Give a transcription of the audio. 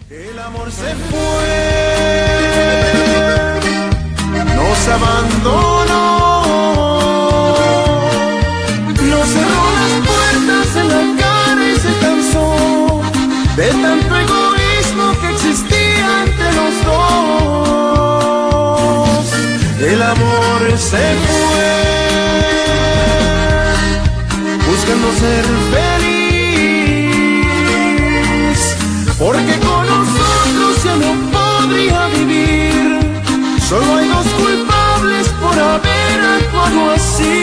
El amor se fue, nos abandonó, nos cerró las puertas en la cara y se cansó de tanto egoísmo que existía entre los dos. El amor se fue, buscando ser feliz, porque con nosotros ya no podría vivir. Solo hay dos culpables por haber actuado así.